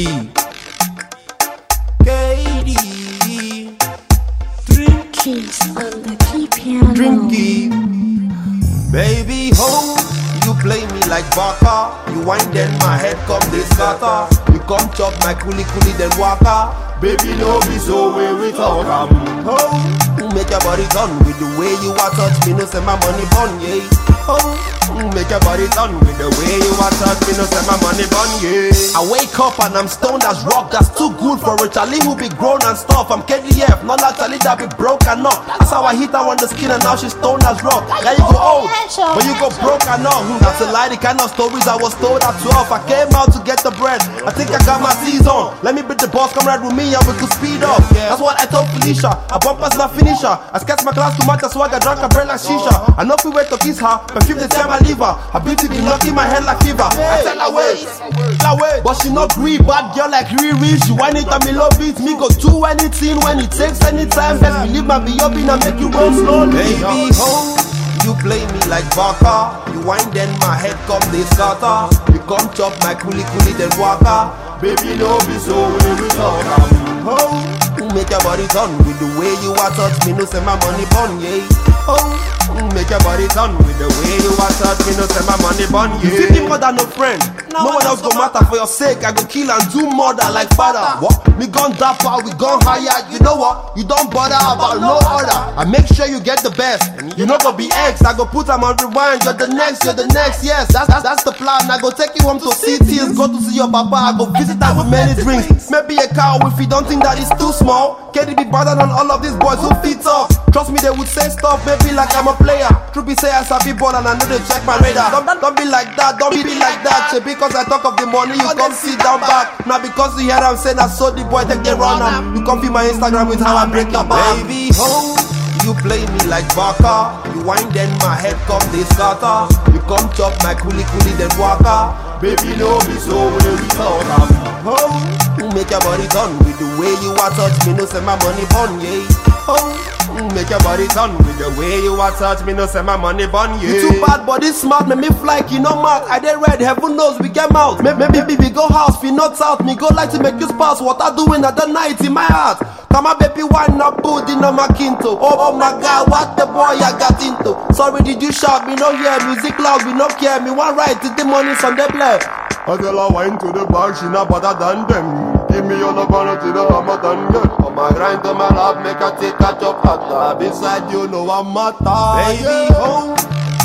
KD Dream Keys on the key piano. Dream key. Baby ho, you play me like baka. You wind then my head come this scatter. You come chop my coolie then waka. Baby no be so way we talk ho, make your body turn with the way you are touch me. No say my money bun, yeah. Ho, make your body turn with the way you are touch me. No say my money bun, yeah. I wake up and I'm stoned as rock. That's too good for a Charlie who be grown and stuff. I'm KDF, not that Charlie that be broke and up. That's how I hit her on the skin and now she's stoned as rock. Now you go old, but you go broke and up. That's a lie, the kind of stories I was told at 12. I came out to get the bread. I think I got my C's on. Let me be the boss, come ride with me and we could speed up. That's what I told Felicia. I bump as my finisher. I sketch my class too much, that's why I drank a bread like shisha. I know if we wait to kiss her, perfume the time I leave her. Her beauty be knocking my head like fever. I tell her wait, but she not agree. Bad girl like Riri, she whine it and me love it. Me go do anything when it takes any time. Best believe my B.O.B. and make you run slowly. Baby ho, you play me like baka. You wind then my head come this scatter. You come chop my coolie then waka. Baby no be so way we talk ho, make your body turn with the way you are touch me. No say my money bun, yeah. Oh, make your body turn with the way you are touch me. No say my money bun, yeah. You think more than no friend. No one else go matter for your sake. I go kill and do murder like father. What? Me gon' dapper, we gon' higher. You know what? You don't bother about no order. I make sure you get the best. You know go be X. I go put them on rewind. You're the next. Yes, that's the plan. I go take you home to cities. Go to see your papa. I go visit her with many drinks. Maybe a cow if you don't think that it's too small. KD be better than all of these boys who fit up. Trust me, they would say stuff maybe like I'm a player. True be say I sabi ball and I know they check my radar. Don't be like that, don't be like that. Say because I talk of the money, you come sit down back. Now because you hear I'm saying I saw the boy take the runner. You come feed my Instagram with how I break your back. Baby ho, you play me like baka. You wind then my head come this scatter. You come chop my coolie then waka. Baby no be so way we talk ho, make your body turn with the way you are touch me. No say my money bun, yeah. Ho, make your body turn with the way you are touch me. No say my money bun, yeah. You too bad but this smart, make me fly, you know mad. I dey red, heaven knows we get out. Maybe we go house, we not out. Me go like to make you spouse. What I doing at the night in my heart. Come on baby, why not put in on my kinto? Oh my god, what the boy I got into? Sorry did you shout, me no hear music loud, we no care. Me one right to the money from the blood. I tell her wine to the bar, she not better than them. Give me your number to the hammer than them. On my grind to my lap, make her take a chop hotter. Beside you know I'm matter. Baby ho,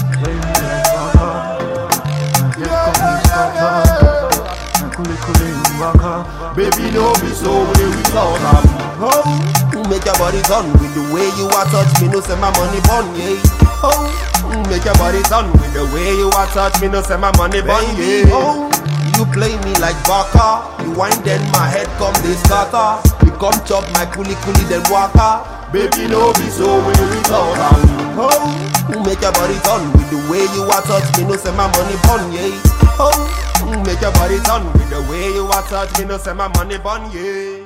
baby no be so way we talk ho, make your body turn with the way you are touch me. No say my money bun, yeah. Ho, make your body turn with the way you are touch me. No say my money bun, yeah. Ho, you play me like baka. You wind then my head come this scatter. You come chop my coolie then waka. Baby no be so way we talk ho, make your body turn with the way you are touch me. No say my money bun, yeah. Oh, make your body turn with the way you are touch me. No say my money bun, yeah.